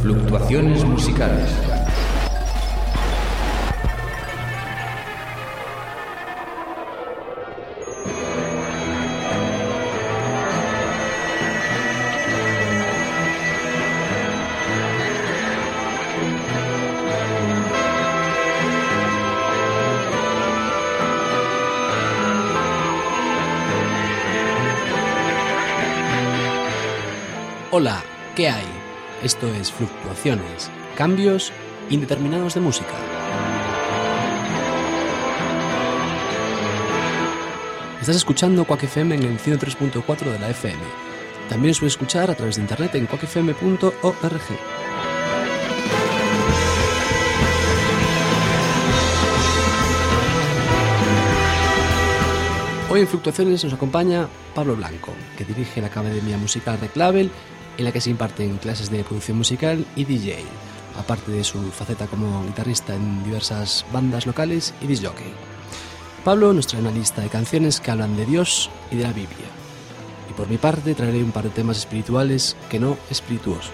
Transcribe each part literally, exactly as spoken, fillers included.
Fluctuaciones musicales. Hola, ¿qué hay? Esto es Fluctuaciones, cambios indeterminados de música. Estás escuchando Quack F M en el ciento tres punto cuatro de la F M. También os puedes escuchar a través de internet en quack f m punto org. Hoy en Fluctuaciones nos acompaña Pablo Blanco, que dirige la Academia Musical Reclavel, en la que se imparten clases de producción musical y D J, aparte de su faceta como guitarrista en diversas bandas locales y disc jockey. Pablo nos trae una lista de canciones que hablan de Dios y de la Biblia. Y por mi parte traeré un par de temas espirituales que no espirituosos.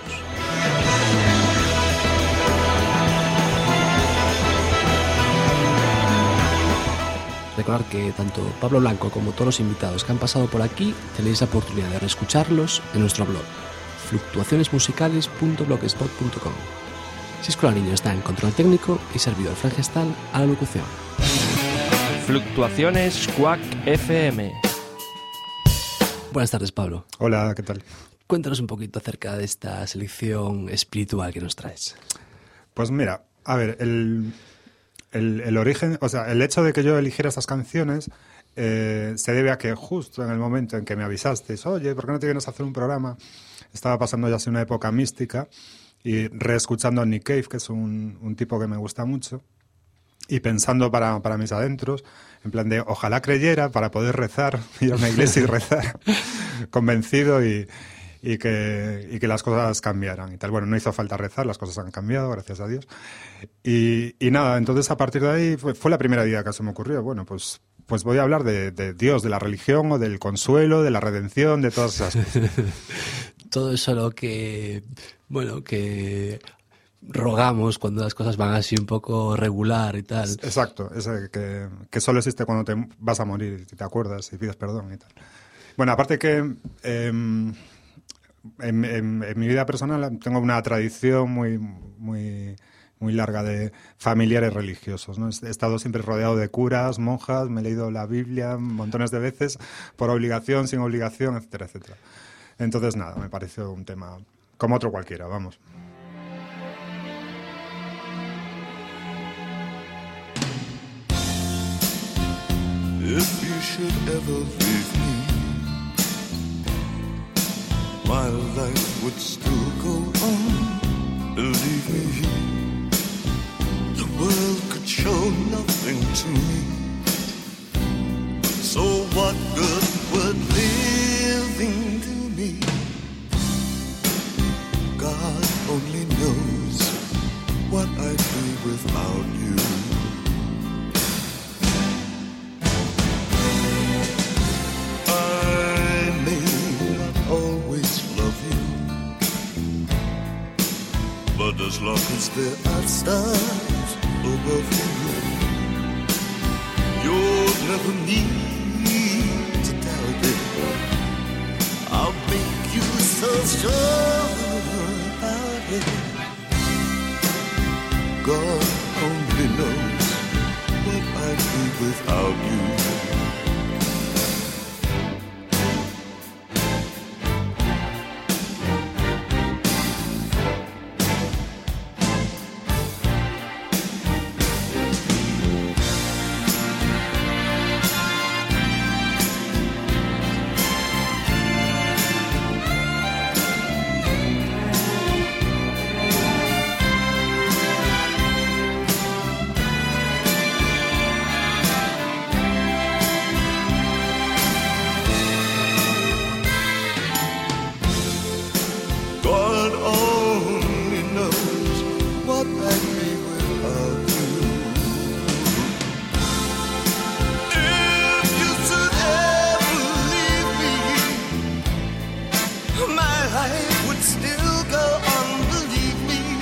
Recordar que tanto Pablo Blanco como todos los invitados que han pasado por aquí tenéis la oportunidad de reescucharlos en nuestro blog fluctuaciones musicales punto blogspot punto com. Cisco Lariño está en control técnico y servidor Fran Gestal a la locución. Fluctuaciones Quack F M. Buenas tardes, Pablo. Hola, ¿qué tal? Cuéntanos un poquito acerca de esta selección espiritual que nos traes. Pues mira, a ver, el, el, el origen, o sea, el hecho de que yo eligiera estas canciones eh, se debe a que justo en el momento en que me avisasteis, oye, ¿por qué no te vienes a hacer un programa? Estaba pasando ya así una época mística y reescuchando a Nick Cave, que es un, un tipo que me gusta mucho, y pensando para, para mis adentros, en plan de ojalá creyera para poder rezar, ir a una iglesia y rezar, convencido y, y, que, y que las cosas cambiaran y tal. Bueno, no hizo falta rezar, las cosas han cambiado, gracias a Dios. Y, y nada, entonces a partir de ahí fue, fue la primera idea que se me ocurrió. Bueno, pues... Pues voy a hablar de, de Dios, de la religión o del consuelo, de la redención, de todas esas cosas. Todo eso lo que, bueno, que rogamos cuando las cosas van así un poco regular y tal. Exacto, ese que, que solo existe cuando te vas a morir y te acuerdas y pides perdón y tal. Bueno, aparte que eh, en, en, en mi vida personal tengo una tradición muy... muy muy larga de familiares religiosos, ¿no? He estado siempre rodeado de curas, monjas, me he leído la Biblia montones de veces, por obligación, sin obligación, etcétera, etcétera. Entonces, nada, me pareció un tema como otro cualquiera, vamos. If you should ever leave me, my life would still go on, believe me. The world could show nothing to me. So what good would living do me? God only knows what I'd be without you. I may not always love you, but as long as there are stars above you, you'll never need to doubt it. I'll make you so sure about it. God only knows what I'd be without you. My life would still go on, believe me.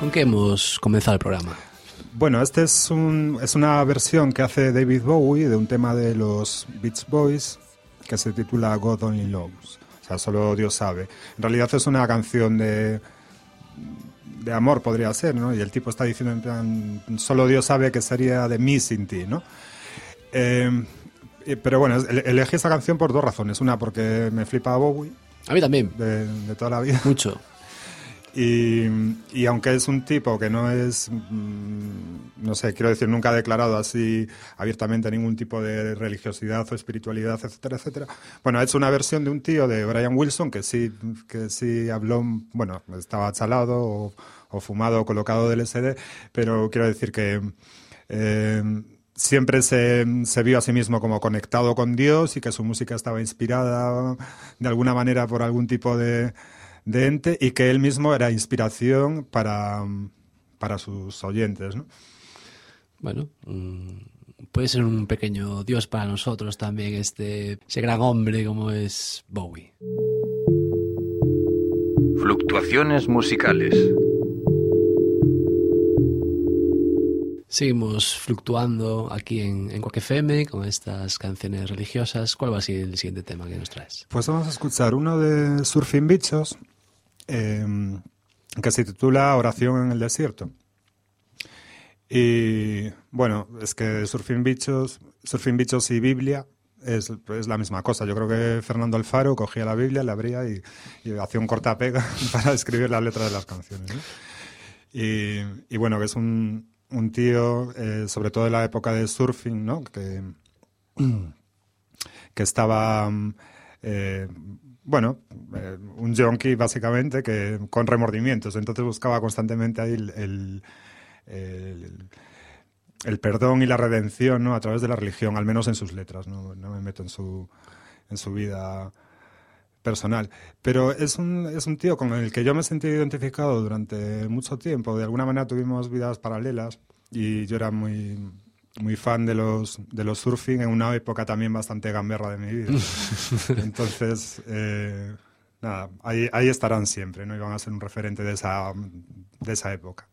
Con que hemos comenzado el programa? Bueno, este es, un, es una versión que hace David Bowie de un tema de los Beach Boys que se titula God Only Knows, o sea, solo Dios sabe. En realidad es una canción de, de amor, podría ser, ¿no? Y el tipo está diciendo en plan, solo Dios sabe que sería de mí sin ti, ¿no? Eh, pero bueno, elegí esta canción por dos razones. Una, porque me flipa Bowie. A mí también. De, de toda la vida. Mucho. Y, y aunque es un tipo que no es, mmm, no sé, quiero decir, nunca ha declarado así abiertamente ningún tipo de religiosidad o espiritualidad, etcétera, etcétera. Bueno, ha hecho una versión de un tío, de Brian Wilson, que sí, que sí habló, bueno, estaba chalado o, o fumado o colocado del L S D, pero quiero decir que eh, siempre se, se vio a sí mismo como conectado con Dios y que su música estaba inspirada de alguna manera por algún tipo de... de ente, y que él mismo era inspiración para, para sus oyentes, ¿no? Bueno, mmm, puede ser un pequeño Dios para nosotros también, este, ese gran hombre como es Bowie. Fluctuaciones musicales. Seguimos fluctuando aquí en, en Quack F M con estas canciones religiosas. ¿Cuál va a ser el siguiente tema que nos traes? Pues vamos a escuchar uno de Surfing Bichos, eh, que se titula Oración en el desierto. Y bueno, es que Surfing Bichos, Surfing Bichos y Biblia es, es la misma cosa. Yo creo que Fernando Alfaro cogía la Biblia, la abría y, y hacía un cortapega para escribir las letras de las canciones, ¿no? Y, y bueno, que es un... un tío, eh, sobre todo en la época del surfing, ¿no? Que, que estaba, eh, bueno, eh, un junkie básicamente, que con remordimientos. Entonces buscaba constantemente ahí el, el, el, el perdón y la redención, ¿no? A través de la religión, al menos en sus letras, ¿no? No me meto en su, en su vida personal, pero es un, es un tío con el que yo me he sentido identificado durante mucho tiempo. De alguna manera tuvimos vidas paralelas y yo era muy, muy fan de los, de los surfing en una época también bastante gamberra de mi vida. Entonces, eh, nada, ahí, ahí estarán siempre, ¿no? Y van a ser un referente de esa, de esa época.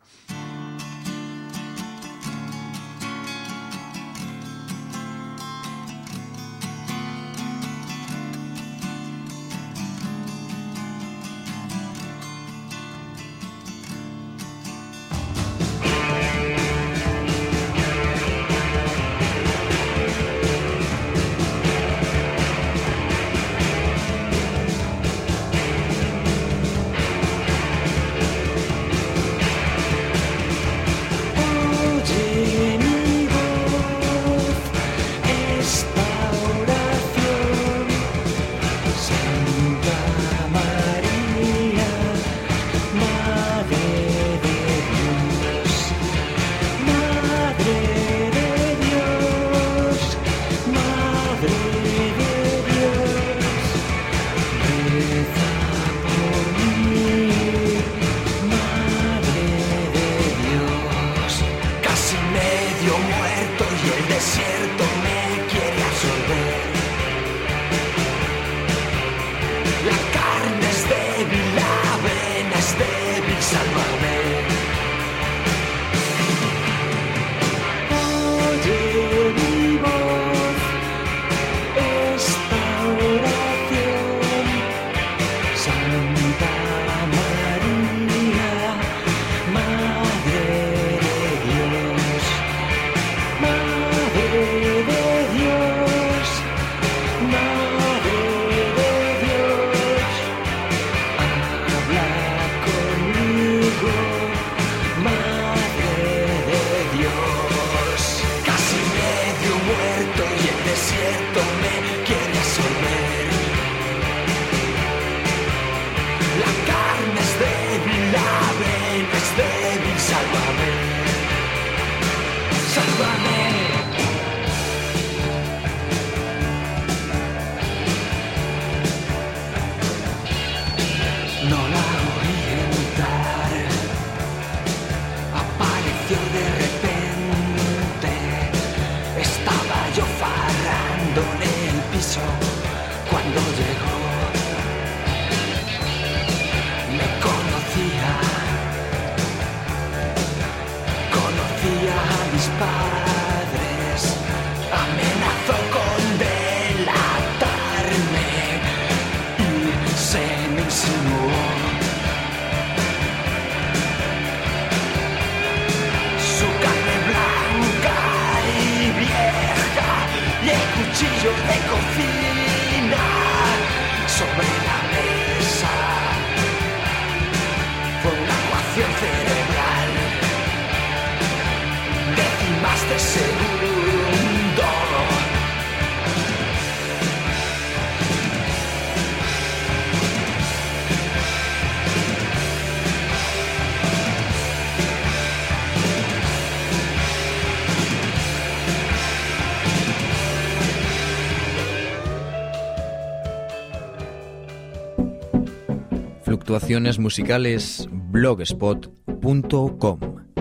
padres. Amenazó con delatarme y se me insinuó. Su carne blanca y vieja y el cuchillo de cocina sobre la mesa. Fue una ecuación cerebral, décimas de segundo. Fluctuaciones musicales blogspot punto com.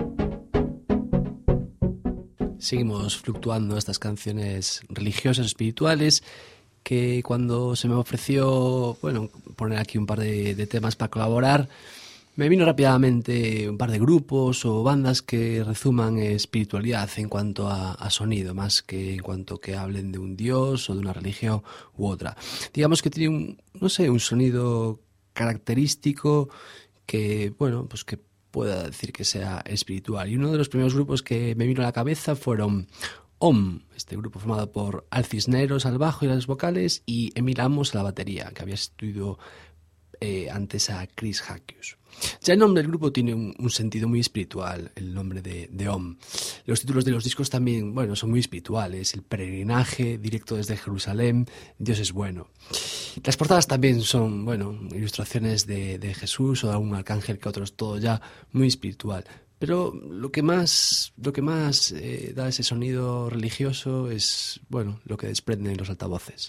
Seguimos fluctuando estas canciones religiosas, espirituales, que cuando se me ofreció, bueno, poner aquí un par de, de temas para colaborar, me vino rápidamente un par de grupos o bandas que rezuman espiritualidad en cuanto a, a sonido, más que en cuanto que hablen de un dios o de una religión u otra. Digamos que tiene un, no sé, un sonido característico que, bueno, pues que pueda decir que sea espiritual. Y uno de los primeros grupos que me vino a la cabeza fueron Om, este grupo formado por Al Cisneros al bajo y las vocales y Emil Amos a la batería, que había estudiado eh, antes a Chris Hackius. Ya el nombre del grupo tiene un, un sentido muy espiritual, el nombre de, de Om. Los títulos de los discos también, bueno, son muy espirituales. El peregrinaje, directo desde Jerusalén, Dios es bueno. Las portadas también son, bueno, ilustraciones de, de Jesús o de algún arcángel que otros, todo ya muy espiritual. Pero lo que más, lo que más eh, da ese sonido religioso es, bueno, lo que desprenden los altavoces.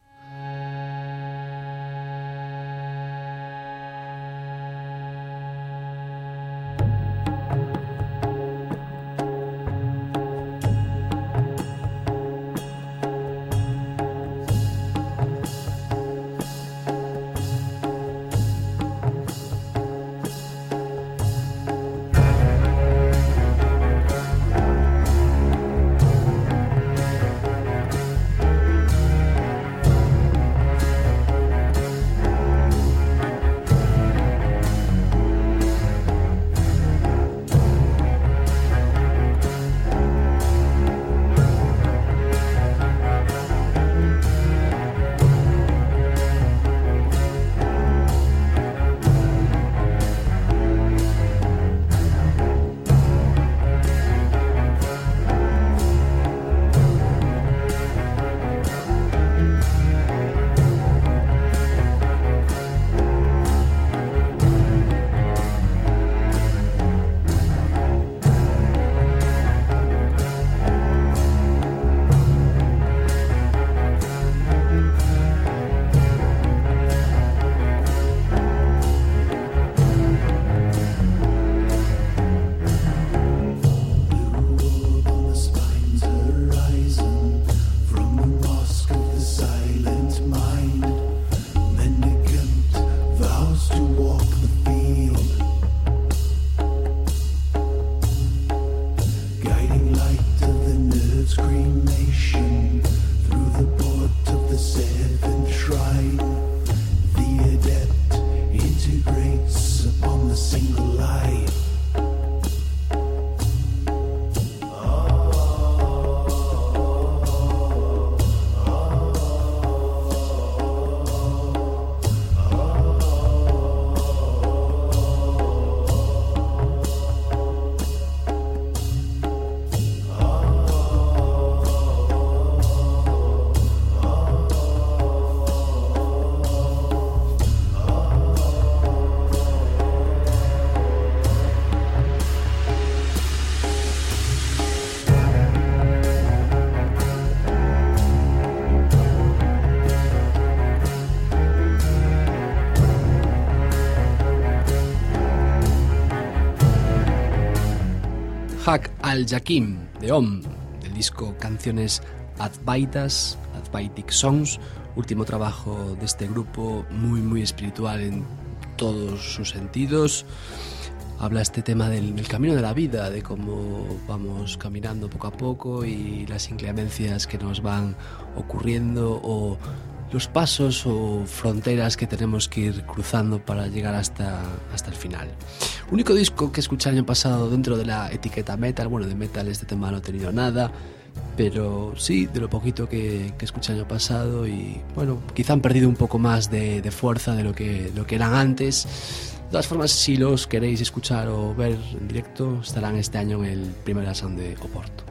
Hak al-Yakim de Om, del disco Canciones Advaitas, Advaitic Songs, último trabajo de este grupo, muy muy espiritual en todos sus sentidos. habla este tema del, del camino de la vida, de cómo vamos caminando poco a poco y las inclemencias que nos van ocurriendo o los pasos o fronteras que tenemos que ir cruzando para llegar hasta, hasta el final. Único disco que escuché el año pasado dentro de la etiqueta metal. Bueno, de metal este tema no he tenido nada, pero sí, de lo poquito que, que escuché el año pasado, y bueno, quizá han perdido un poco más de, de fuerza de lo que, lo que eran antes. De todas formas, si los queréis escuchar o ver en directo, estarán este año en el Primavera Sound de Oporto.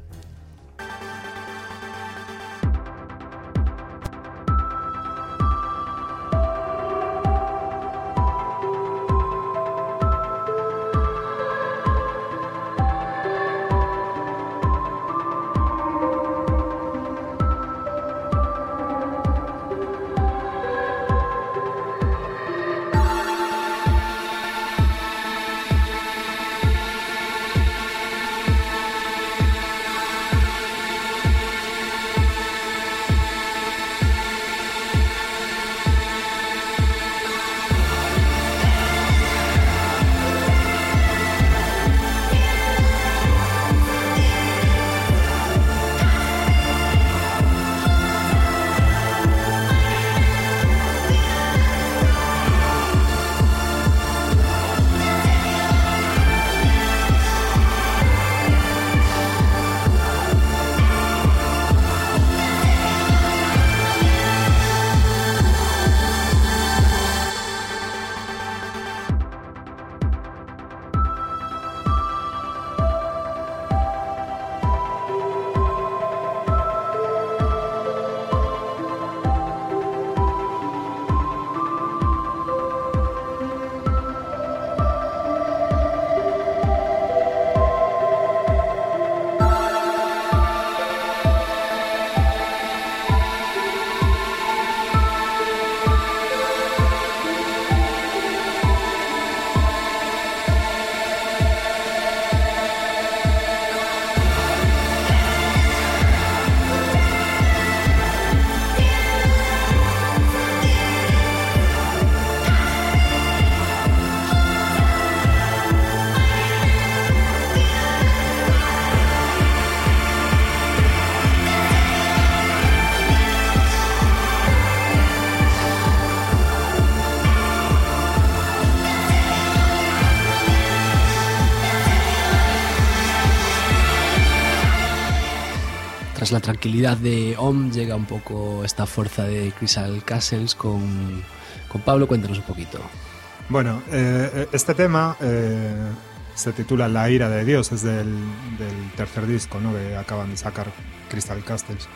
Tras la tranquilidad de Om llega un poco esta fuerza de Crystal Castles con, con Pablo. Cuéntanos un poquito. Bueno, eh, este tema eh, se titula La ira de Dios, es del, del tercer disco, ¿no?, que acaban de sacar Crystal Castles,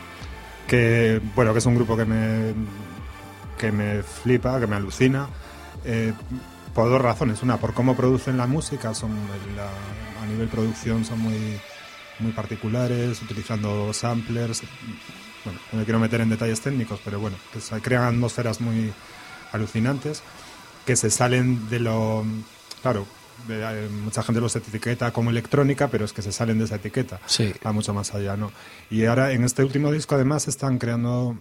que bueno, que es un grupo que me que me flipa, que me alucina, eh, por dos razones. Una, por cómo producen la música, son la, a nivel producción son muy muy particulares, utilizando samplers. Bueno, no me quiero meter en detalles técnicos, pero bueno, que se crean atmósferas muy alucinantes, que se salen de lo... Claro, de, mucha gente los etiqueta como electrónica, pero es que se salen de esa etiqueta. Sí. Va mucho más allá, ¿no? Y ahora, en este último disco, además, están creando...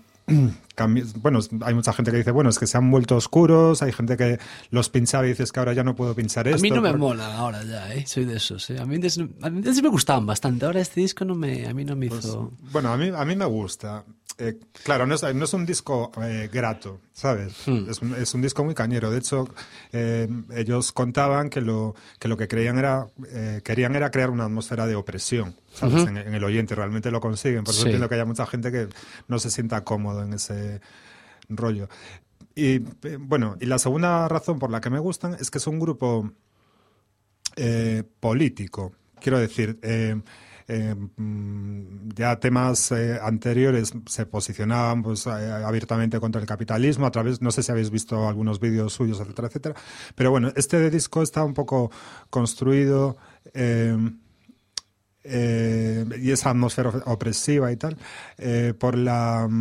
Bueno, hay mucha gente que dice, bueno, es que se han vuelto oscuros, hay gente que los pinchaba y dices que ahora ya no puedo pinchar esto. A mí no me porque... mola ahora ya, ¿eh? Soy de esos, ¿eh? A mí antes, a mí antes me gustaban bastante, ahora este disco no me, a mí no me hizo... Pues, bueno, a mí, a mí me gusta. Eh, claro, no es, no es un disco eh, grato, ¿sabes? Hmm. Es, un, es un disco muy cañero. De hecho, eh, ellos contaban que lo que, lo que creían era, eh, querían era crear una atmósfera de opresión, ¿sabes? Uh-huh. en, en el oyente. Realmente lo consiguen. Por eso sí. Entiendo que haya mucha gente que no se sienta cómodo en ese rollo. Y eh, bueno, y la segunda razón por la que me gustan es que es un grupo eh, político. Quiero decir... Eh, Eh, ya temas eh, anteriores se posicionaban pues, eh, abiertamente contra el capitalismo a través, no sé si habéis visto algunos vídeos suyos, etcétera, etcétera, pero bueno, este disco está un poco construido eh, eh, y esa atmósfera opresiva y tal eh, por la,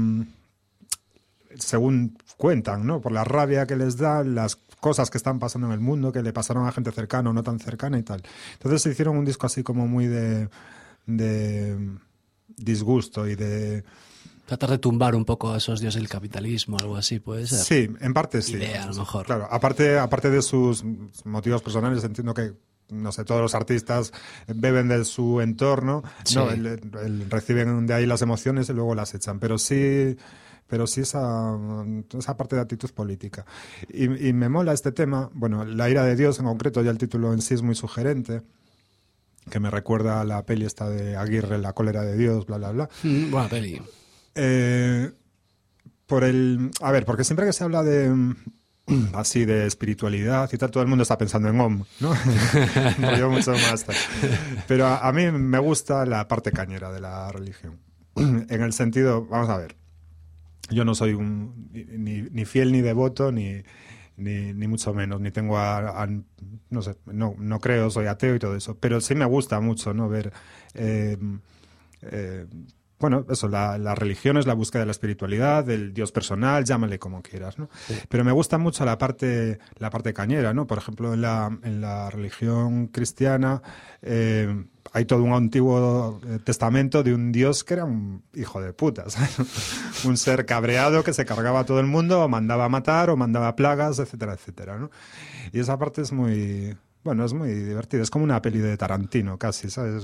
según cuentan, ¿no?, por la rabia que les da las cosas que están pasando en el mundo, que le pasaron a gente cercana o no tan cercana y tal. Entonces se hicieron un disco así como muy de de disgusto y de... Tratar de tumbar un poco a esos dioses del capitalismo, algo así, ¿puede ser? Sí, en parte sí. Idea, a lo mejor. Claro, aparte, aparte de sus motivos personales, entiendo que no sé, todos los artistas beben de su entorno, Sí. no, el, el- reciben de ahí las emociones y luego las echan, pero sí... Pero sí esa, esa parte de actitud política. Y, y me mola este tema, bueno, La ira de Dios en concreto, ya el título en sí es muy sugerente, que me recuerda a la peli esta de Aguirre, La cólera de Dios, bla, bla, bla. Mm, buena peli. Eh, por el... A ver, porque siempre que se habla de... así de espiritualidad y tal, todo el mundo está pensando en Om, ¿no? Yo mucho más. Tal. Pero a, a mí me gusta la parte cañera de la religión. En el sentido, vamos a ver, yo no soy un, ni, ni fiel ni devoto, ni, ni, ni mucho menos, ni tengo a, a- no sé, no, no creo, soy ateo y todo eso, pero sí me gusta mucho, ¿no? Ver, eh, eh, bueno, eso, la, la religión es la búsqueda de la espiritualidad, del Dios personal, llámale como quieras, ¿no? Pero me gusta mucho la parte, la parte cañera, ¿no? Por ejemplo, en la, en la religión cristiana, eh, hay todo un antiguo eh, testamento de un Dios que era un hijo de puta, ¿sabes? Un ser cabreado que se cargaba a todo el mundo, o mandaba a matar, o mandaba plagas, etcétera, etcétera, ¿no? Y esa parte es muy, bueno, es muy divertida. Es como una peli de Tarantino, casi, ¿sabes?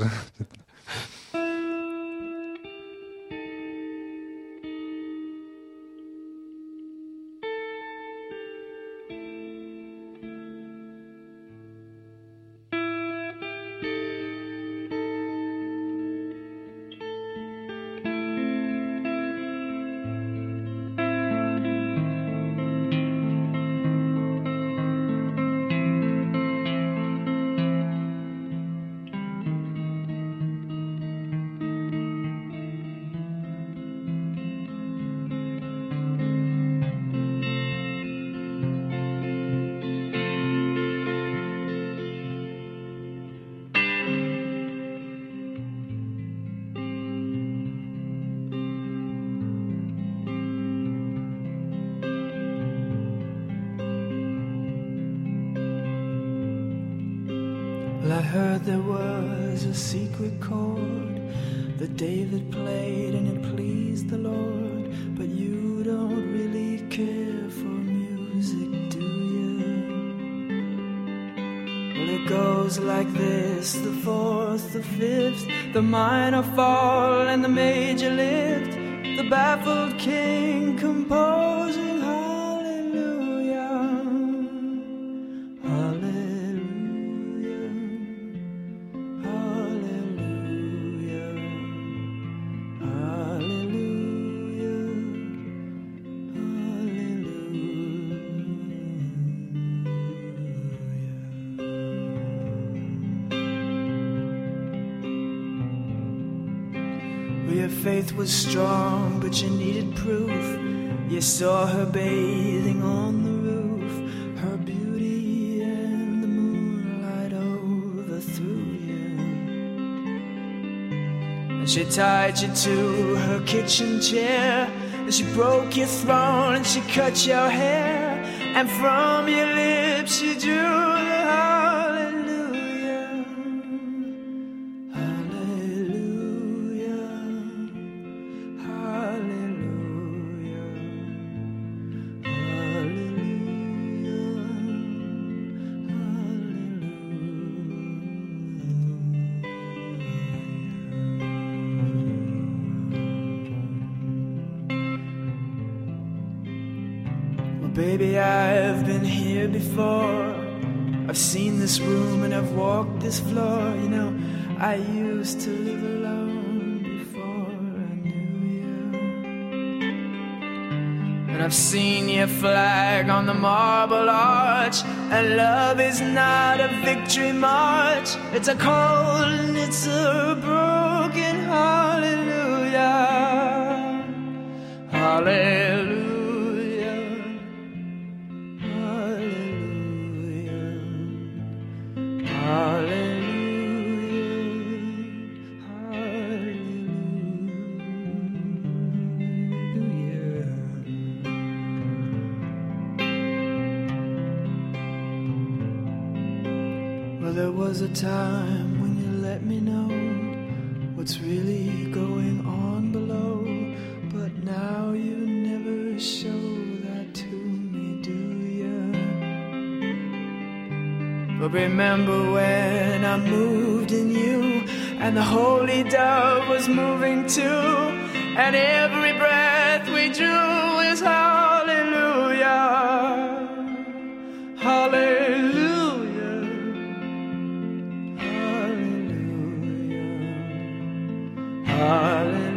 Well, I heard there was a secret chord that David played and it pleased the Lord. But you don't really care for music, do you? Well, it goes like this: the fourth, the fifth, the minor fall and the major lift. The baffled king composing hallelujah, hallelujah, hallelujah, hallelujah, hallelujah. Well, your faith was strong, but you needed proof. You saw her bathing on the roof, her beauty and the moonlight overthrew you. And she tied you to her kitchen chair, and she broke your throne and she cut your hair, and from your lips she drew the hallelujah, hallelujah, hallelujah, hallelujah. Well, baby, I've been here before. I've seen this room and I've walked this floor. You know, I used to live alone before I knew you. And I've seen your flag on the marble arch. And love is not a victory march. It's a cold and it's a broken hallelujah, hallelujah, hallelujah, hallelujah, hallelujah. Well, there was a time when you let me know what's really going on below, but now you never show that to me, do you? But remember when I moved in you, and the holy dove was moving too, and every breath we drew is hallelujah, hallelujah, hallelujah, hallelujah.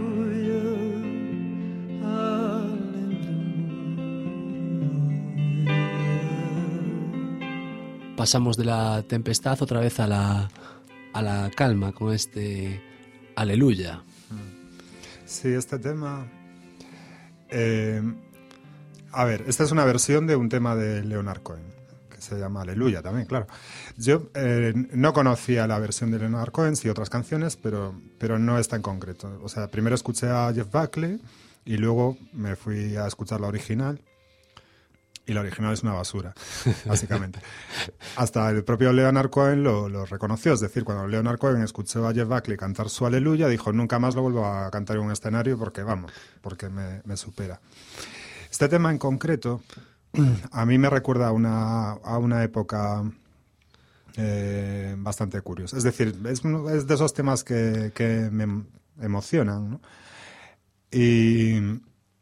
Pasamos de la tempestad otra vez a la, a la calma con este Aleluya. Sí, este tema... Eh, a ver, esta es una versión de un tema de Leonard Cohen, que se llama Aleluya también, claro. Yo eh, no conocía la versión de Leonard Cohen, sí otras canciones, pero, pero no esta en concreto. O sea, primero escuché a Jeff Buckley y luego me fui a escuchar la original. Y la original es una basura, básicamente. Hasta el propio Leonard Cohen lo, lo reconoció. Es decir, cuando Leonard Cohen escuchó a Jeff Buckley cantar su Aleluya, dijo, nunca más lo vuelvo a cantar en un escenario porque, vamos, porque me, me supera. Este tema en concreto, a mí me recuerda a una, a una época eh, bastante curiosa. Es decir, es, es de esos temas que, que me emocionan, ¿no? Y...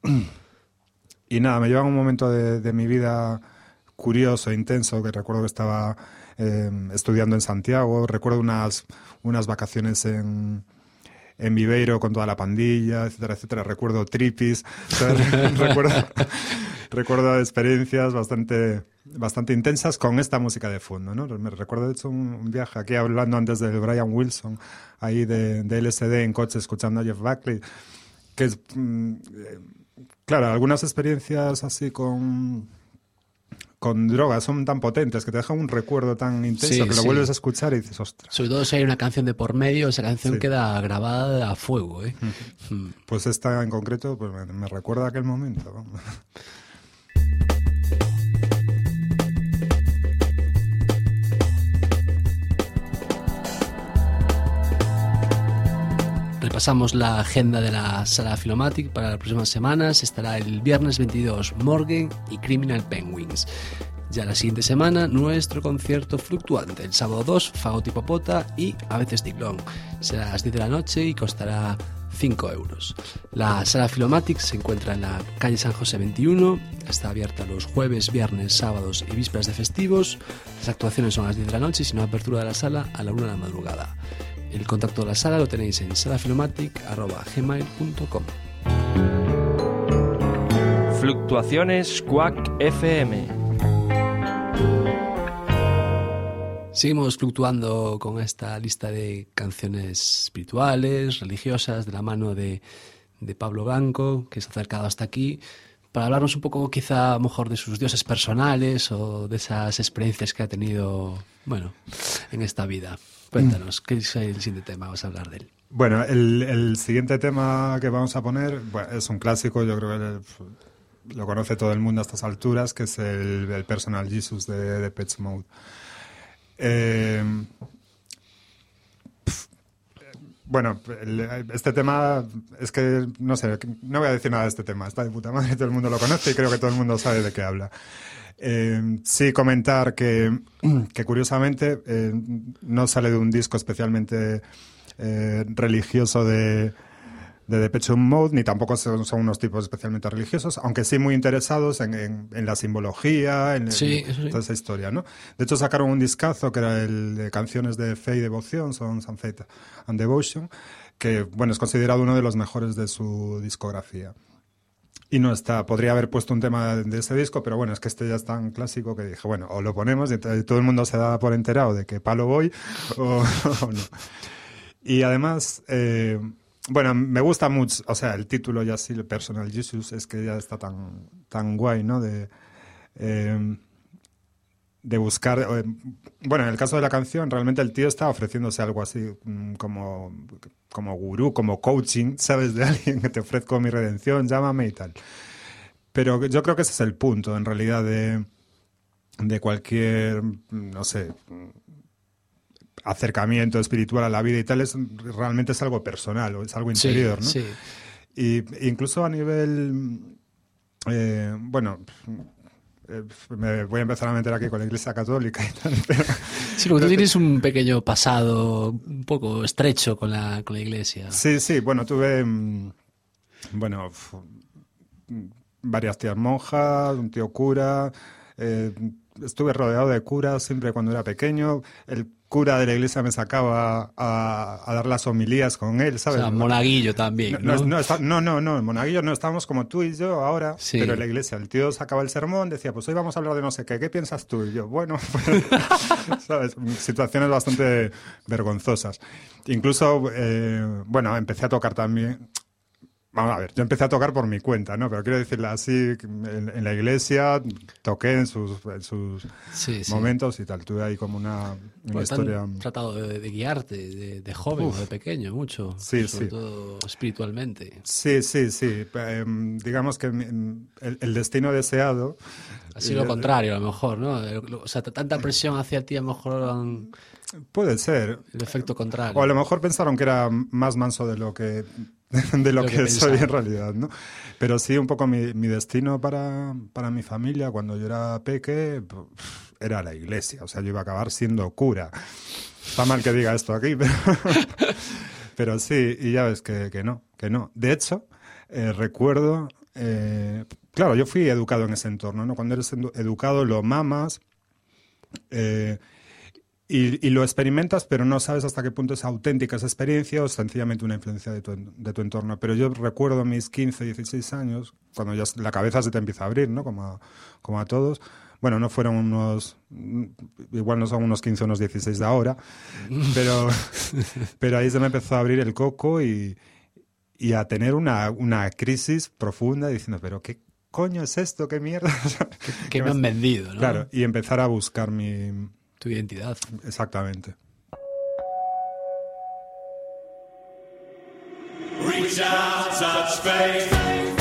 Y nada, me lleva a un momento de, de mi vida curioso, intenso, que recuerdo que estaba eh, estudiando en Santiago, recuerdo unas, unas vacaciones en, en Viveiro con toda la pandilla, etcétera, etcétera, recuerdo tripis, o sea, recuerdo, recuerdo experiencias bastante, bastante intensas con esta música de fondo, ¿no? Me recuerdo de hecho un, un viaje, aquí hablando antes del Brian Wilson, ahí de, de L S D en coche escuchando a Jeff Buckley, que es... Mm, eh, Claro, algunas experiencias así con, con drogas son tan potentes que te dejan un recuerdo tan intenso sí, que lo sí. vuelves a escuchar y dices, ostras. Sobre todo si hay una canción de por medio, esa canción sí. queda grabada a fuego, ¿eh? Uh-huh. Pues esta en concreto pues me, me recuerda a aquel momento. Vamos. Repasamos la agenda de la Sala Philomatic para las próximas semanas. Estará el viernes veintidós Morgan y Criminal Penguins. Ya la siguiente semana nuestro concierto fluctuante. El sábado dos Fagot y Popota y A veces Ticlón. Será a las diez de la noche y costará cinco euros. La Sala Philomatic se encuentra en la calle San José veintiuno. Está abierta los jueves, viernes, sábados y vísperas de festivos. Las actuaciones son a las diez de la noche y sin apertura de la sala a la una de la madrugada. El contacto de la sala lo tenéis en salaphilomatic arroba gmail punto com. Fluctuaciones Quack F M. Seguimos fluctuando con esta lista de canciones espirituales, religiosas, de la mano de, de Pablo Blanco, que se ha acercado hasta aquí, para hablarnos un poco quizá a lo mejor de sus dioses personales o de esas experiencias que ha tenido, bueno, en esta vida. Cuéntanos, ¿qué es el siguiente tema? Vamos a hablar de él. Bueno, el, el siguiente tema que vamos a poner bueno, es un clásico, yo creo que el, lo conoce todo el mundo a estas alturas, que es el, el Personal Jesus de, de Depeche Mode. Eh, pf, bueno, el, este tema es que, no sé, no voy a decir nada de este tema, está de puta madre, todo el mundo lo conoce y creo que todo el mundo sabe de qué habla. Eh, sí, comentar que, que curiosamente eh, no sale de un disco especialmente eh, religioso de, de Depeche Mode, ni tampoco son, son unos tipos especialmente religiosos, aunque sí muy interesados en, en, en la simbología, en, sí, en sí. toda esa historia, ¿no? De hecho sacaron un discazo que era el de canciones de fe y devoción, son Some Faith and Devotion, que bueno, es considerado uno de los mejores de su discografía. Y no está, podría haber puesto un tema de ese disco, pero bueno, es que este ya es tan clásico que dije, bueno, o lo ponemos y todo el mundo se da por enterado de que palo voy, o, o no. Y además, eh, bueno, me gusta mucho, o sea, el título ya sí, el Personal Jesus, es que ya está tan, tan guay, ¿no? De, eh, de buscar, eh, bueno, en el caso de la canción, realmente el tío está ofreciéndose algo así como, como gurú, como coaching, ¿sabes? De alguien que te ofrezco mi redención, llámame y tal. Pero yo creo que ese es el punto, en realidad, de, de cualquier, no sé, acercamiento espiritual a la vida y tal, es realmente es algo personal, o es algo interior, sí, ¿no? Sí. Y incluso a nivel, eh, bueno... eh, me voy a empezar a meter aquí con la Iglesia Católica y tal. Pero, sí, porque tú tienes un pequeño pasado un poco estrecho con la, con la Iglesia. Sí, sí, bueno, tuve, bueno, varias tías monjas, un tío cura, eh, estuve rodeado de curas siempre cuando era pequeño. El cura de la iglesia me sacaba a, a dar las homilías con él, ¿sabes? O sea, monaguillo también, ¿no? ¿no? No, está, no, no, no, en monaguillo no, estábamos como tú y yo ahora, sí. Pero en la iglesia el tío sacaba el sermón, decía, pues hoy vamos a hablar de no sé qué, ¿qué piensas tú? Y yo, bueno, pues, ¿sabes? Situaciones bastante vergonzosas. Incluso, eh, bueno, empecé a tocar también... Vamos a ver, yo empecé a tocar por mi cuenta, ¿no? Pero quiero decirlo así, en, en la iglesia toqué en sus, en sus sí, sí. momentos y tal. Tuve ahí como una, una pues historia... Han tratado de, de guiarte, de, de joven Uf. o de pequeño, mucho. Sí, sobre sí. todo espiritualmente. Sí, sí, sí. Eh, digamos que el, el destino deseado... Ha sido lo contrario, a lo mejor, ¿no? O sea, tanta presión hacia ti, a lo mejor... Han... Puede ser. El efecto contrario. O a lo mejor pensaron que era más manso de lo que... de lo, lo que, que soy en realidad, ¿no? Pero sí, un poco mi, mi destino para, para mi familia cuando yo era peque era la iglesia, o sea, yo iba a acabar siendo cura. Está mal que diga esto aquí, pero, pero sí, y ya ves que, que no, que no. De hecho, eh, recuerdo, eh, claro, yo fui educado en ese entorno, ¿no? Cuando eres educado lo mamas, eh, Y, y lo experimentas, pero no sabes hasta qué punto es auténtica esa experiencia o sencillamente una influencia de tu, de tu entorno. Pero yo recuerdo mis quince, dieciséis años, cuando ya la cabeza se te empieza a abrir, ¿no? Como a, como a todos. Bueno, no fueron unos... Igual no son unos quince o unos dieciséis de ahora, pero, pero ahí se me empezó a abrir el coco y, y a tener una, una crisis profunda diciendo, pero ¿qué coño es esto? ¿Qué mierda? ¿Qué, qué me han vendido, no? Claro, y empezar a buscar mi... Tu identidad. Exactamente. Reach out, touch faith.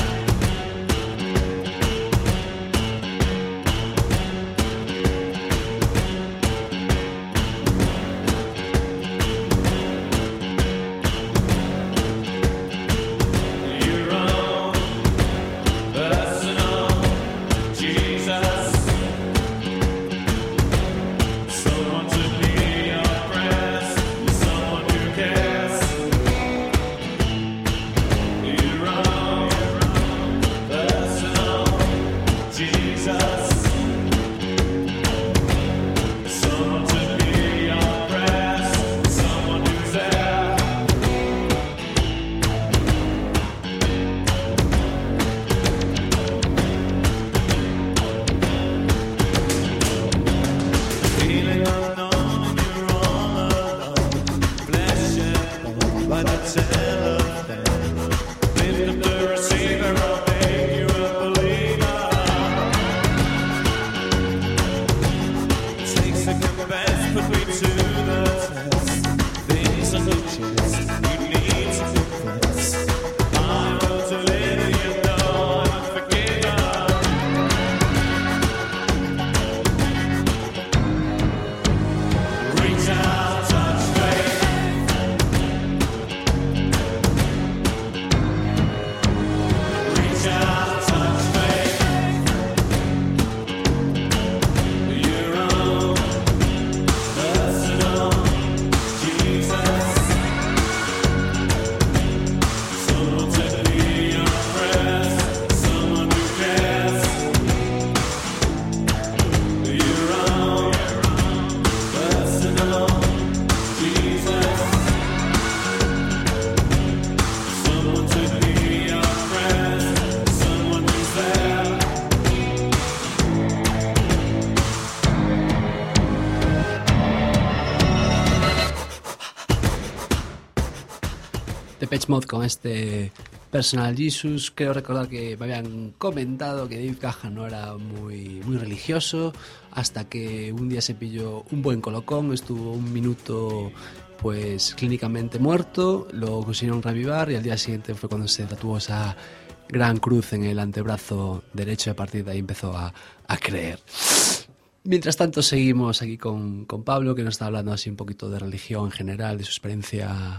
Depeche Mode con este Personal Jesus. Creo recordar que me habían comentado que David Gahan no era muy, muy religioso, hasta que un día se pilló un buen colocón, estuvo un minuto pues clínicamente muerto, lo consiguieron revivar y al día siguiente fue cuando se tatuó esa gran cruz en el antebrazo derecho y a partir de ahí empezó a, a creer. Mientras tanto seguimos aquí con, con Pablo, que nos está hablando así un poquito de religión en general, de su experiencia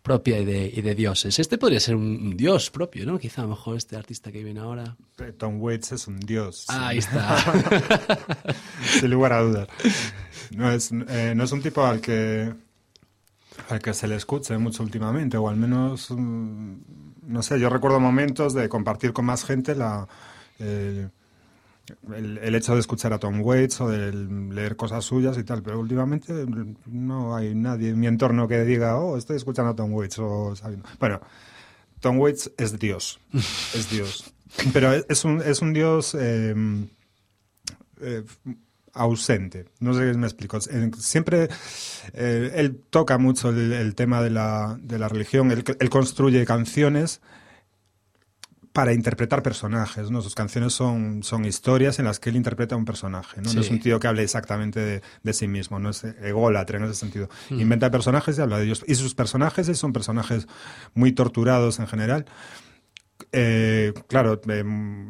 propia y de, y de dioses. Este podría ser un, un dios propio, ¿no? Quizá a lo mejor este artista que viene ahora. Tom Waits es un dios. Ah, ahí está. Sin lugar a dudas. No es, eh, no es un tipo al que al que se le escuche mucho últimamente, o al menos, mm, no sé, yo recuerdo momentos de compartir con más gente la... Eh, El, el hecho de escuchar a Tom Waits o de leer cosas suyas y tal, pero últimamente no hay nadie en mi entorno que diga, oh, estoy escuchando a Tom Waits. O, ¿sabes? Bueno, Tom Waits es Dios, es Dios. Pero es, es, un, es un Dios eh, eh, ausente, no sé si me explico. Siempre eh, él toca mucho el, el tema de la, de la religión, él, él construye canciones para interpretar personajes, ¿no? Sus canciones son, son historias en las que él interpreta a un personaje, ¿no? Sí. No es un tío que hable exactamente de, de sí mismo, no es ególatra en ese sentido. Mm. Inventa personajes y habla de ellos. Y sus personajes son personajes muy torturados en general. Eh, claro, eh,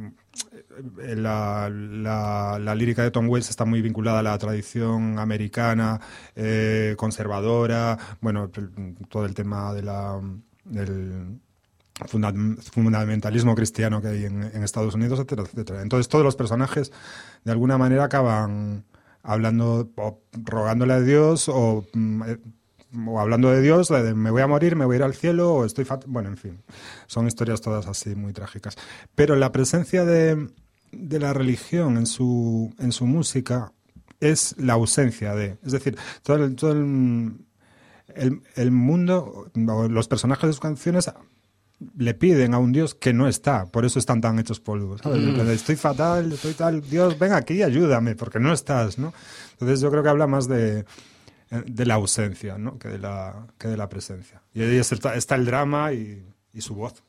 la, la, la lírica de Tom Waits está muy vinculada a la tradición americana, eh, conservadora, bueno, todo el tema de la... del fundamentalismo cristiano que hay en, en Estados Unidos, etcétera, etcétera. Entonces todos los personajes de alguna manera acaban hablando o rogándole a Dios o, o hablando de Dios, de me voy a morir, me voy a ir al cielo o estoy fat... bueno, en fin, son historias todas así muy trágicas. Pero la presencia de, de la religión en su, en su música es la ausencia de, es decir, todo el, todo el, el, el mundo, los personajes de sus canciones le piden a un Dios que no está, por eso están tan hechos polvo, ¿sabes? Mm. Estoy fatal, estoy tal, Dios, ven aquí, ayúdame, porque no estás, ¿no? Entonces yo creo que habla más de, de la ausencia, ¿no? que de la, que de la presencia. Y ahí está, está el drama y, y su voz.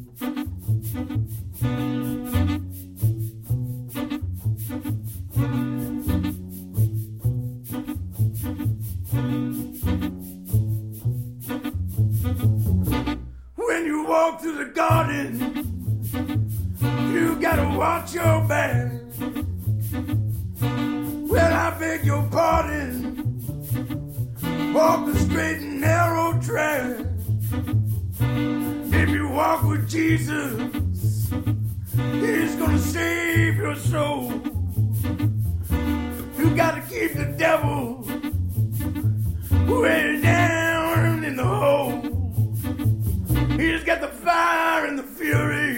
Walk through the garden, you gotta watch your back. Well, I beg your pardon, walk the straight and narrow track. If you walk with Jesus, He's gonna save your soul. You gotta keep the devil way down in the hole. He's got the fire and the fury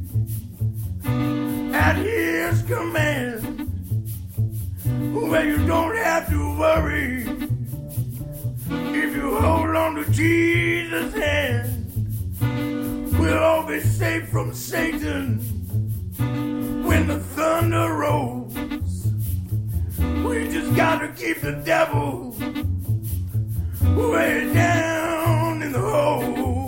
at his command. Well, you don't have to worry if you hold on to Jesus' hand. We'll all be safe from Satan when the thunder rolls. We just gotta keep the devil way down in the hole.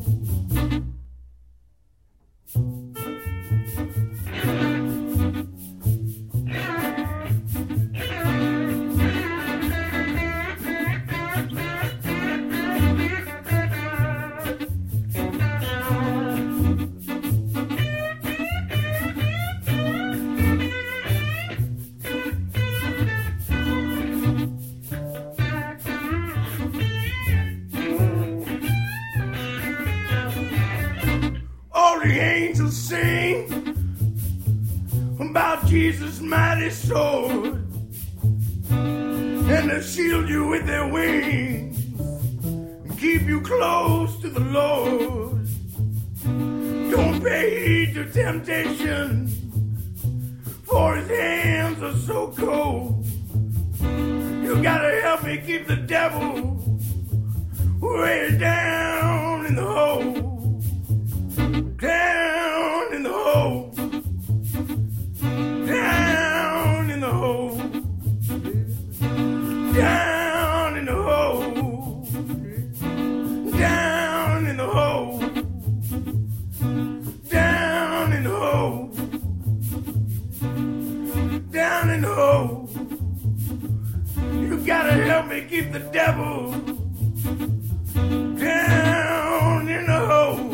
Jesus' mighty sword, and they'll shield you with their wings and keep you close to the Lord. Don't pay heed to temptation, for His hands are so cold. You gotta help me keep the devil way down in the hole, down in the hole. Down in the hole, down in the hole, down in the hole, down in the hole, down in the hole. You gotta help me keep the devil down in the hole.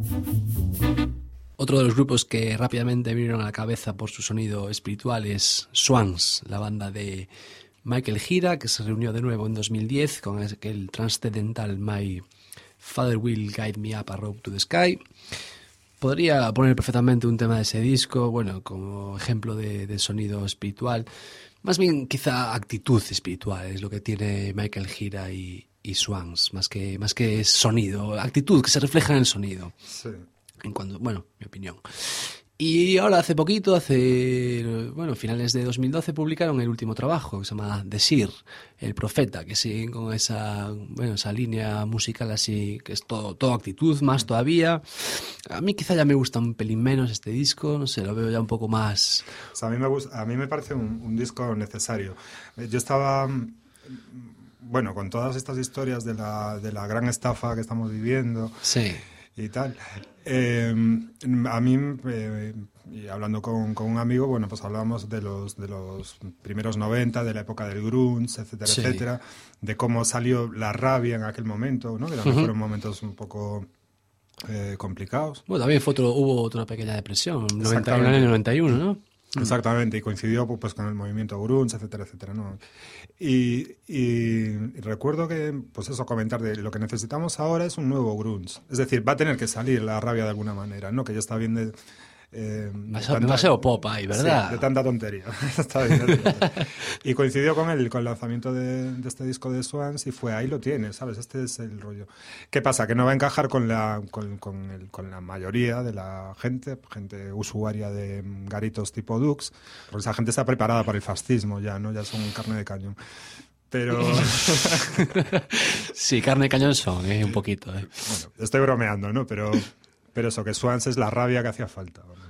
Otro de los grupos que rápidamente vinieron a la cabeza por su sonido espiritual es Swans, la banda de Michael Gira, que se reunió de nuevo en dos mil diez con aquel Transcendental My Father Will Guide Me Up a Road to the Sky. Podría poner perfectamente un tema de ese disco, bueno, como ejemplo de, de sonido espiritual. Más bien, quizá actitud espiritual es lo que tiene Michael Gira y, y Swans, más que, más que sonido, actitud que se refleja en el sonido. Sí. En cuanto, bueno, mi opinión. Y ahora hace poquito, hace, bueno, finales de dos mil doce, publicaron el último trabajo que se llama The Seer, El Profeta, que siguen con esa, bueno, esa línea musical así, que es todo, todo actitud, más todavía. A mí quizá ya me gusta un pelín menos este disco, no sé, lo veo ya un poco más... O sea, a mí me gusta, a mí me parece un, un disco necesario. Yo estaba... Bueno, con todas estas historias de la, de la gran estafa que estamos viviendo... Sí. Y tal. Eh, a mí, eh, y hablando con, con un amigo, bueno, pues hablábamos de los, de los primeros noventa, de la época del grunge, etcétera, sí. etcétera, de cómo salió la rabia en aquel momento, ¿no? Que uh-huh. fueron momentos un poco eh, complicados. Bueno, también fue otro, hubo otra pequeña depresión, en el año noventa y uno, ¿no? Exactamente, y coincidió pues con el movimiento grunge, etcétera, etcétera, ¿no? Y, y, y recuerdo que, pues eso, comentar de lo que necesitamos ahora es un nuevo grunge. Es decir, va a tener que salir la rabia de alguna manera, ¿no? Que ya está bien de... Eh, demasiado pop ahí, ¿verdad? Sí, de tanta tontería. Está bien, y coincidió con el, con el lanzamiento de, de este disco de Swans y fue, ahí lo tienes, ¿sabes? Este es el rollo. ¿Qué pasa? Que no va a encajar con la, con, con, el, con la mayoría de la gente, gente usuaria de garitos tipo Dux, porque esa gente está preparada para el fascismo ya, ¿no? Ya son carne de cañón. Pero... sí, carne de cañón son, eh, un poquito. Eh. Bueno, estoy bromeando, ¿no? Pero... Pero eso, que Swans es la rabia que hacía falta. ¿Vale?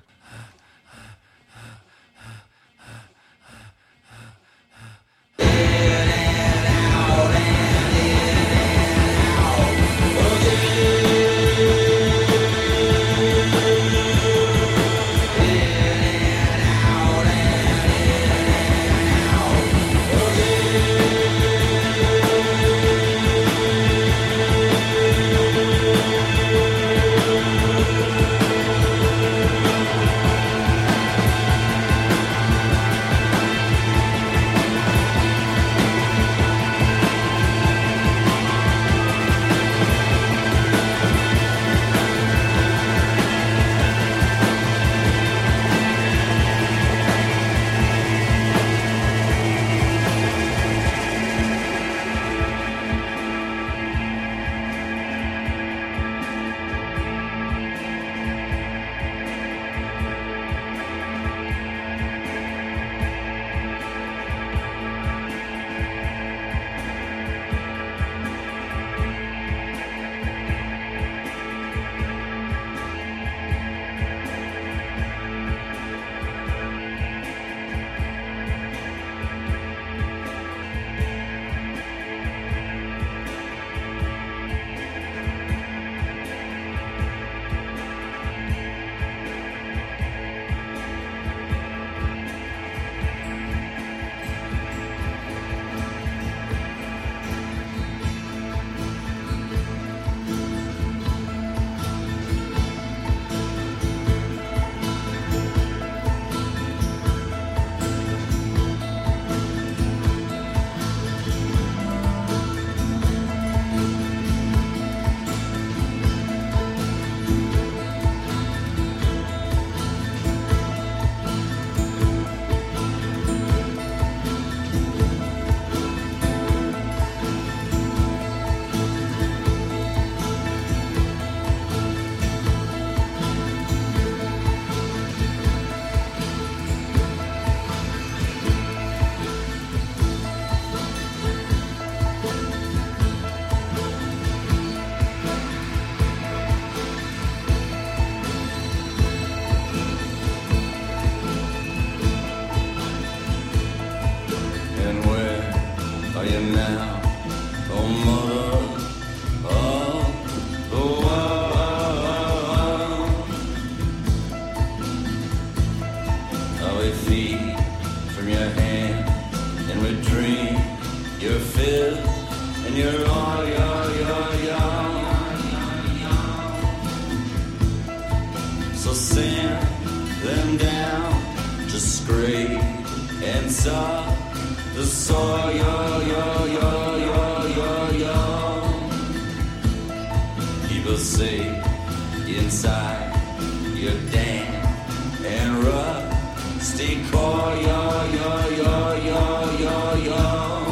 people say inside you're damp and rough. Stay core, yo, yo, yo, yo, yo, yo.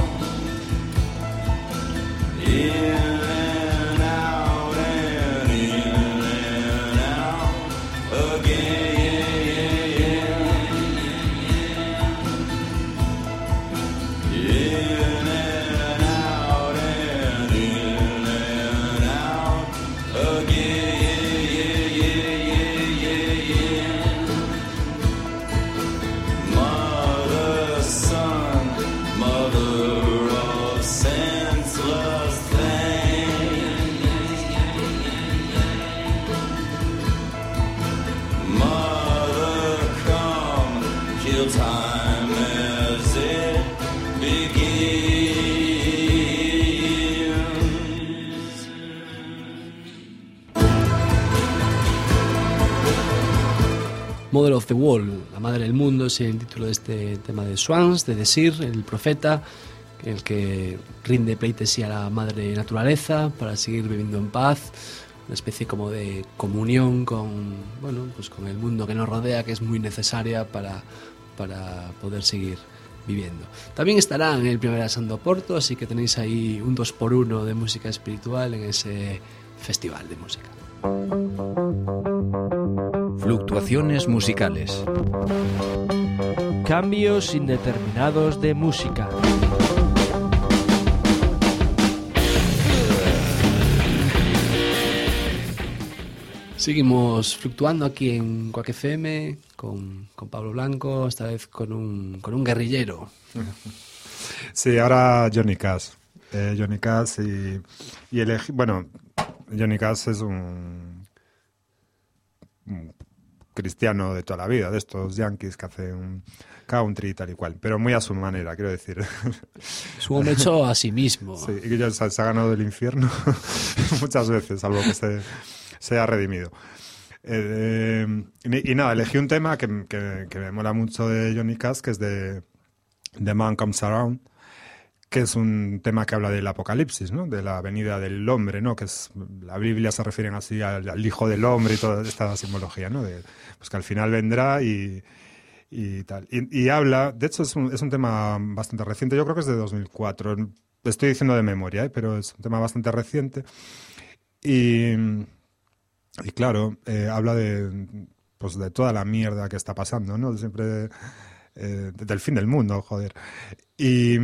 In and out and in and out again. Mother of the World, la madre del mundo, es el título de este tema de Swans, de Desir, el profeta, el que rinde pleitesía a la madre naturaleza para seguir viviendo en paz, una especie como de comunión con, bueno, pues con el mundo que nos rodea, que es muy necesaria para, para poder seguir viviendo. También estará en el Primavera Sound Oporto, así que tenéis ahí un dos por uno de música espiritual en ese festival de música. Fluctuaciones musicales. Cambios indeterminados de música. Seguimos fluctuando aquí en Quack F M con, con Pablo Blanco, esta vez con un, con un guerrillero. Sí, ahora Johnny Cash. Eh, Johnny Cash y, y elegí, bueno, Johnny Cash es un, un cristiano de toda la vida, de estos yankees que hacen un country y tal y cual, pero muy a su manera, quiero decir. Es un hombre hecho a sí mismo. Sí, y que ya se, se ha ganado del infierno muchas veces, salvo que se, se ha redimido. Eh, y, y nada, elegí un tema que, que, que me mola mucho de Johnny Cash, que es de The Man Comes Around, que es un tema que habla del apocalipsis, ¿no? De la venida del hombre, ¿no? Que es, la Biblia se refiere así al, al hijo del hombre y toda esta simbología, ¿no? De, pues que al final vendrá y, y tal. Y, y habla, de hecho es un, es un tema bastante reciente, yo creo que es de dos mil cuatro, estoy diciendo de memoria, ¿eh? Pero es un tema bastante reciente. Y, y claro, eh, habla de, pues de toda la mierda que está pasando, ¿no? Siempre eh, del fin del mundo, joder. Y...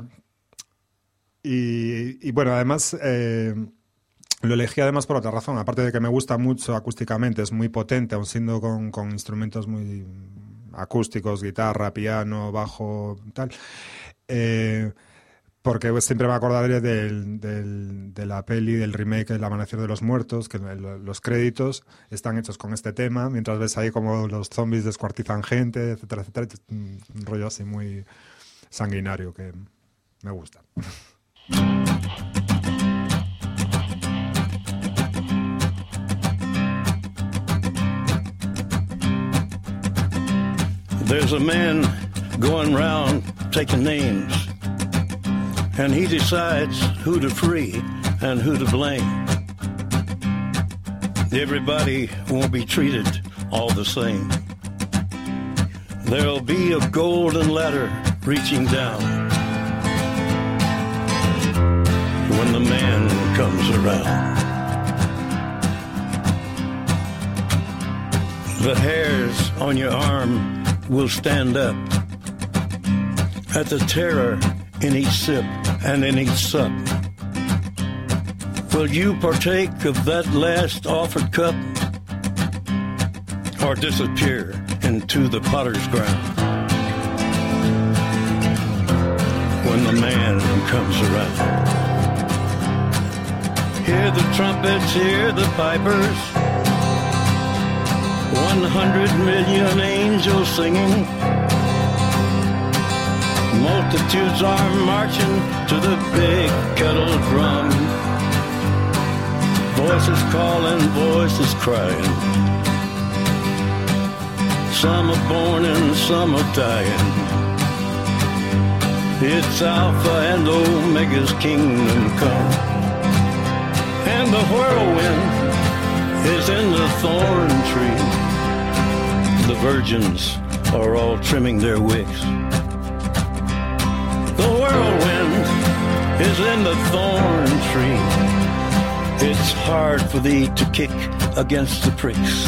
Y, y bueno, además eh, lo elegí además por otra razón, aparte de que me gusta mucho acústicamente, es muy potente, aun siendo con, con instrumentos muy acústicos, guitarra, piano, bajo, tal, eh, porque pues, siempre me acordaré del, del, de la peli, del remake El Amanecer de los Muertos, que el, los créditos están hechos con este tema, mientras ves ahí como los zombies descuartizan gente, etcétera, etcétera, un rollo así muy sanguinario que me gusta. There's a man going round taking names, and he decides who to free and who to blame. Everybody won't be treated all the same. There'll be a golden ladder reaching down when the man comes around. The hairs on your arm will stand up at the terror in each sip and in each sup. Will you partake of that last offered cup, or disappear into the potter's ground when the man comes around? Hear the trumpets, hear the pipers, one hundred million angels singing. Multitudes are marching to the big kettle drum. Voices calling, voices crying. Some are born and some are dying. It's Alpha and Omega's kingdom come. And And the whirlwind is in the thorn tree. The virgins are all trimming their wicks. The whirlwind is in the thorn tree. It's hard for thee to kick against the pricks.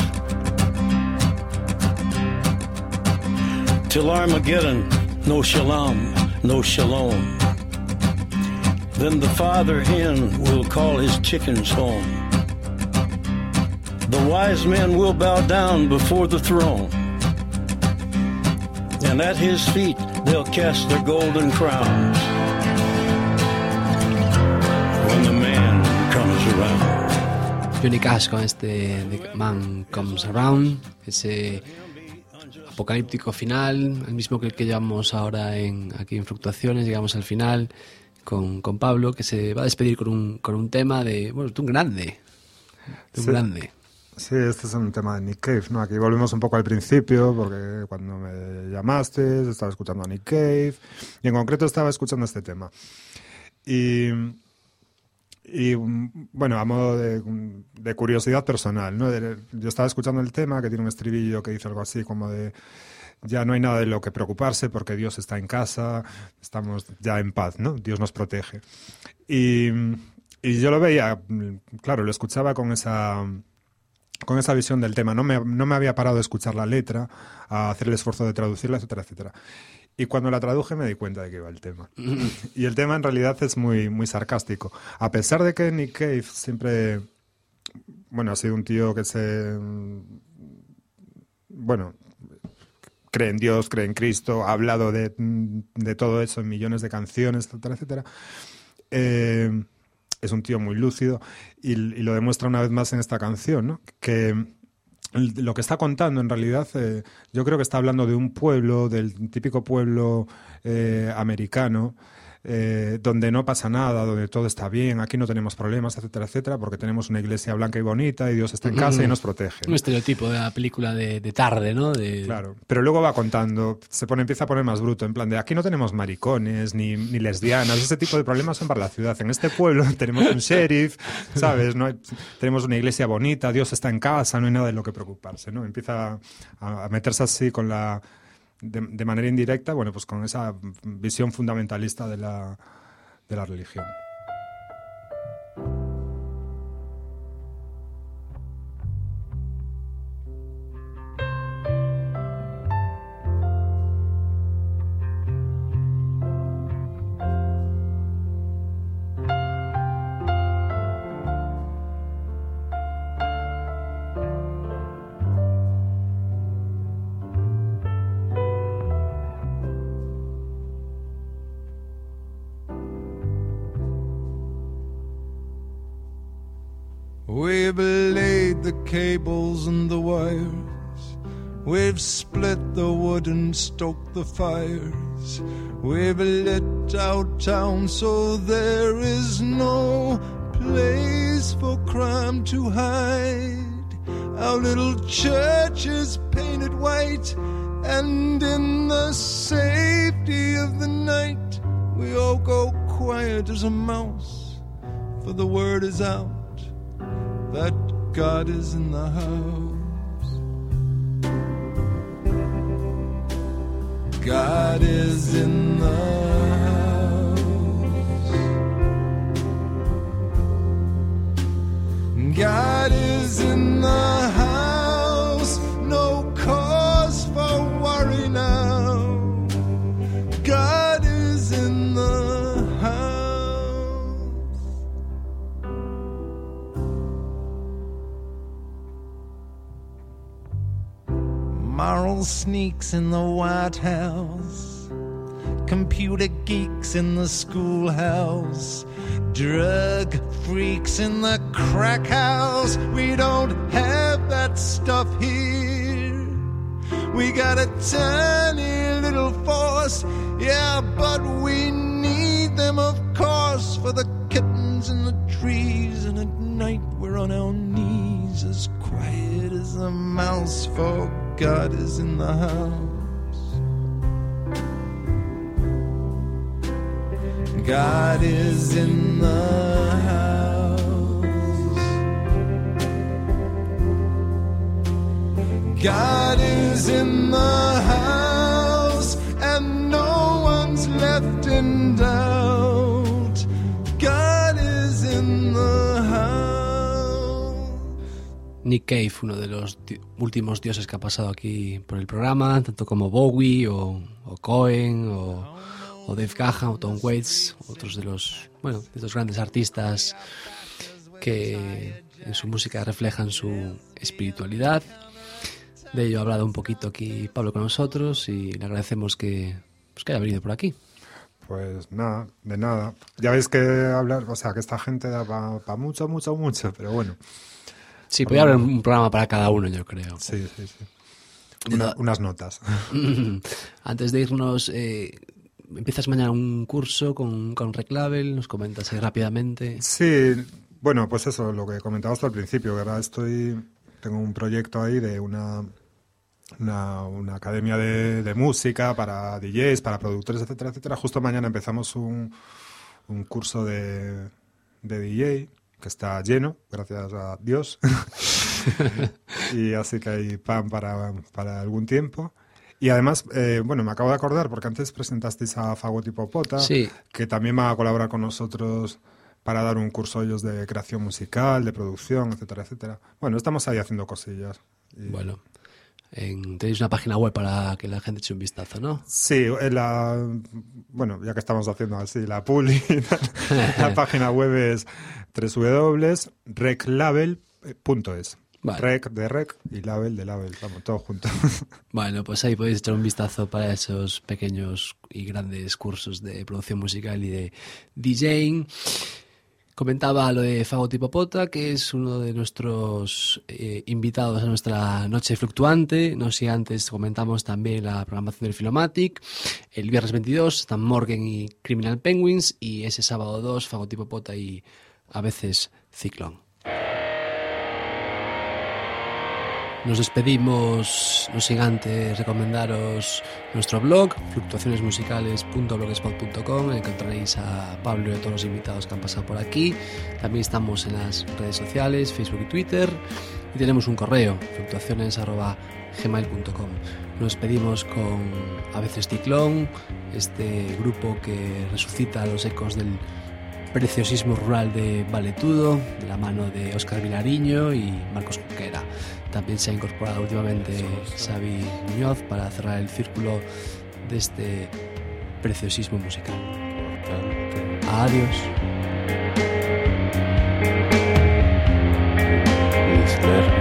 Till Armageddon, no shalom, no shalom. Then the father hen will call his chickens home. The wise men will bow down before the throne, and at his feet they'll cast their golden crowns when the man comes around. Johnny Cash con este The Man Comes Around, ese apocalíptico final, el mismo que el que llevamos ahora en, aquí en Fluctuaciones. Llegamos al final con, con Pablo, que se va a despedir con un, con un tema de, bueno, de un grande, de un sí. grande. Sí, este es un tema de Nick Cave, ¿no? Aquí volvemos un poco al principio, porque cuando me llamaste estaba escuchando a Nick Cave, y en concreto estaba escuchando este tema. Y, y bueno, a modo de, de curiosidad personal, ¿no? Yo estaba escuchando el tema, que tiene un estribillo que dice algo así como de: ya no hay nada de lo que preocuparse porque Dios está en casa, estamos ya en paz, ¿no? Dios nos protege. Y, y yo lo veía, claro, lo escuchaba con esa... con esa visión del tema. No me, no me había parado de escuchar la letra, a hacer el esfuerzo de traducirla, etcétera, etcétera. Y cuando la traduje me di cuenta de que iba el tema. Y el tema en realidad es muy, muy sarcástico. A pesar de que Nick Cave siempre, bueno, ha sido un tío que se... bueno, cree en Dios, cree en Cristo, ha hablado de, de todo eso en millones de canciones, etcétera, etcétera. Eh... Es un tío muy lúcido y, y lo demuestra una vez más en esta canción, ¿no? Que lo que está contando en realidad, eh, yo creo que está hablando de un pueblo, del típico pueblo eh, americano, eh, donde no pasa nada, donde todo está bien, aquí no tenemos problemas, etcétera, etcétera, porque tenemos una iglesia blanca y bonita y Dios está en casa mm. y nos protege, ¿no? Un estereotipo de la película de, de tarde, ¿no? De... Claro, pero luego va contando, se pone, empieza a poner más bruto, en plan de aquí no tenemos maricones, ni, ni lesbianas, ese tipo de problemas son para la ciudad. En este pueblo tenemos un sheriff, ¿sabes? No hay, tenemos una iglesia bonita, Dios está en casa, no hay nada de lo que preocuparse, ¿no? Empieza a, a meterse así con la... De, de manera indirecta, bueno, pues con esa visión fundamentalista de la, de la religión. We've laid the cables and the wires, we've split the wood and stoked the fires, we've lit out town so there is no place for crime to hide. Our little church is painted white, and in the safety of the night we all go quiet as a mouse, for the word is out that God is in the house. God is in the house. God is in the house. No cause for worry now. God is in the house. Moral sneaks in the White House, computer geeks in the schoolhouse, drug freaks in the crack house. We don't have that stuff here. We got a tiny little force, yeah, but we need them, of course, for the kittens in the trees. And at night we're on our knees, as quiet as a mouse, for God is in the house. God is in the house. God is in the house, and no one's left in doubt. God is in the house. Nick Cave, uno de los di- últimos dioses que ha pasado aquí por el programa, tanto como Bowie o, o Cohen o, o Dave Gahan o Tom Waits, otros de los, bueno, de estos grandes artistas que en su música reflejan su espiritualidad. De ello ha hablado un poquito aquí Pablo con nosotros y le agradecemos que, pues, que haya venido por aquí. Pues nada, de nada. Ya veis que hablar, o sea, que esta gente da para pa mucho, mucho, mucho, pero bueno. Sí, podría haber un programa para cada uno, yo creo. Sí, sí, sí. Una, unas notas. Antes de irnos, eh, empiezas mañana un curso con, con Reclabel, nos comentas ahí rápidamente. Sí, bueno, pues eso, lo que comentabas al principio, que ahora estoy, tengo un proyecto ahí de una, una, una academia de, de música para D Js, para productores, etcétera, etcétera. Justo mañana empezamos un, un curso de, de D J que está lleno, gracias a Dios. Y así que hay pan para, para algún tiempo. Y además, eh, bueno, me acabo de acordar, porque antes presentasteis a Fagot Hipopota, sí, que también va a colaborar con nosotros para dar un curso ellos de creación musical, de producción, etcétera, etcétera. Bueno, estamos ahí haciendo cosillas. Y... Bueno, en, tenéis una página web para que la gente eche un vistazo, ¿no? Sí, en la, bueno, ya que estamos haciendo así la publi, la página web es doble u doble u doble u punto reclabel punto es. Vale. Rec de rec y label de label, vamos, todo junto. Bueno, pues ahí podéis echar un vistazo para esos pequeños y grandes cursos de producción musical y de DJing. Comentaba lo de Fagot Hipopota, que es uno de nuestros eh, invitados a nuestra noche fluctuante. No sé si antes comentamos también la programación del Filomatic. El viernes veintidós están Morgan y Criminal Penguins, y ese sábado dos, Fagot Hipopota y a veces Ciclón. Nos despedimos, no sin antes recomendaros nuestro blog, fluctuaciones musicales punto blogspot punto com. Encontraréis a Pablo y a todos los invitados que han pasado por aquí. También estamos en las redes sociales, Facebook y Twitter. Y tenemos un correo, fluctuaciones arroba gmail punto com. Nos despedimos con A veces Ciclón, este grupo que resucita los ecos del preciosismo rural de Valetudo, de la mano de Óscar Vilariño y Marcos Junquera. También se ha incorporado últimamente Xavi Muñoz para cerrar el círculo de este preciosismo musical. Adiós.